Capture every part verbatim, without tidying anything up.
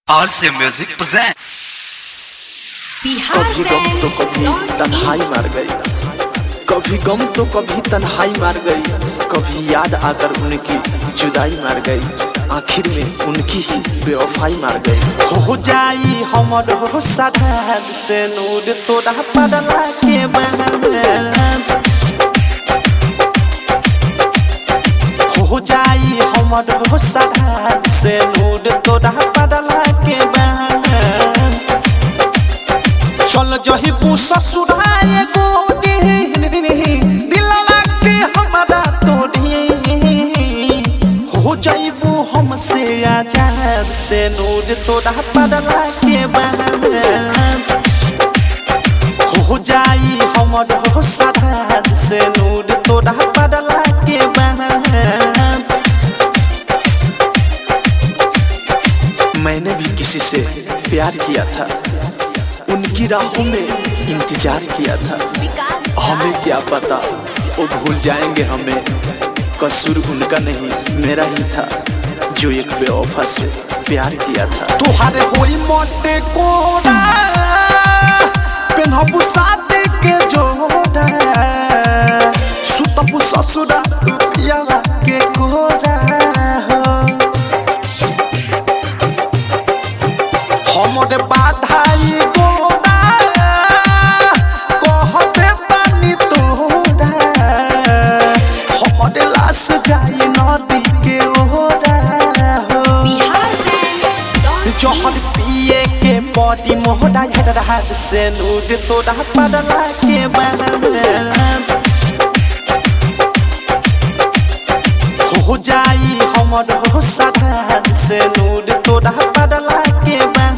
आरसे music present. कभी गम तो कभी तन्हाई मार गई, कभी गम तो कभी तन्हाई मार गई, कभी याद आकर उनकी जुदाई मार गई, आखिर में उनकी ही बेवफाई मार गई। हो जाई हमरो साथ से नूर तोरा बदला के बाद, हो जाई हमरो साथ से नूर तोरा बदला के बाद। चल जहिबू ससुराए गोरी दिलवा के हमारा तोड़ी, हो जाइबू हमसे आजाद से नूर तोरा बदला के बाद। हो जाई हमरो साथ से नूर तोरा बदला के बाद। मैंने भी किसी से प्यार किया था, उनकी राहों में इंतजार किया था, हमें क्या पता वो भूल जाएंगे हमें। कसूर उनका नहीं मेरा ही था, जो एक बेवफा से प्यार किया था। तुहारे होई मोटे कोड़ा पेनहबू शादी के जोड़ा, सुतबू ससुरा पियावा के कोड़ा, हमरे बाधाई गोड़ा कहते पानी तोड़ा, हमरे लाश जाई नदी के ओरा हो। जहर पिए के बॉडी मोहरा हाथ से नूर तोरा बदला के बाद। हो जाई हमरो साथ से नूर तोरा बदला के बाद।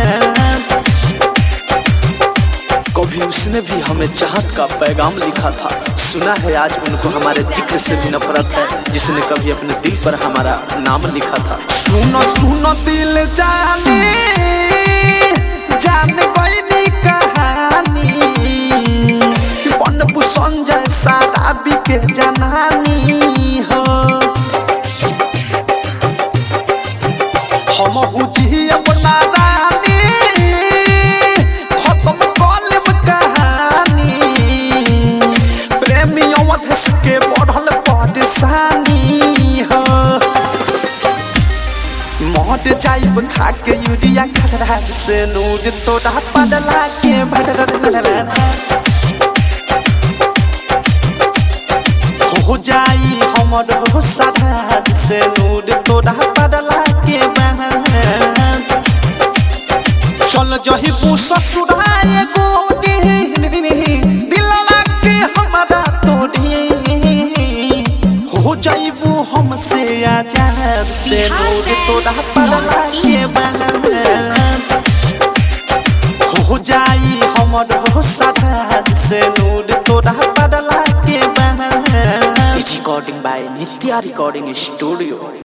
कभी उसने भी हमें चाहत का पैगाम लिखा था, सुना है आज उनको हमारे जिक्र से भी नफरत है, जिसने कभी अपने दिल पर हमारा नाम लिखा था। सुनो सुनो दिल जाने जाने कोई नी कहानी, बनबू संजय साराबी के जनानी हो। हम हुजी अपना रानी खत्म कॉलम कहानी, प्रेमियों धस के बढ़ल परेशानी हो। मौत जाइब खा के यूरिया खतरा से नूर तोरा बदला के बाद। हो जाई हमरो साथ से नूर तोरा बदला के बाद। चल जहिबू ससुराए गोरी दिलवा के हमारा तोड़ी, हो जाइबू हमसे आजाद से नूर तोरा बदला के बाद। हो जाई हमरो साथ से नूर तोरा बदला के बाद। Recording by Nitya recording studio.